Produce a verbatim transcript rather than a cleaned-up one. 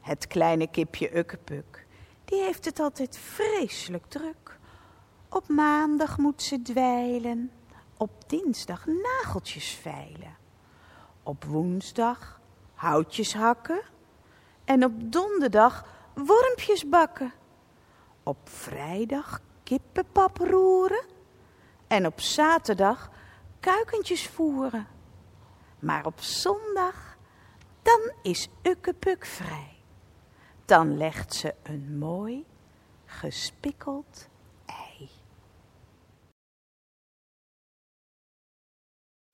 Het kleine kipje Ukkepuk, die heeft het altijd vreselijk druk. Op maandag moet ze dweilen, op dinsdag nageltjes veilen. Op woensdag houtjes hakken en op donderdag wormpjes bakken. Op vrijdag kippenpap roeren en op zaterdag kuikentjes voeren. Maar op zondag, dan is Ukkepuk vrij. Dan legt ze een mooi gespikkeld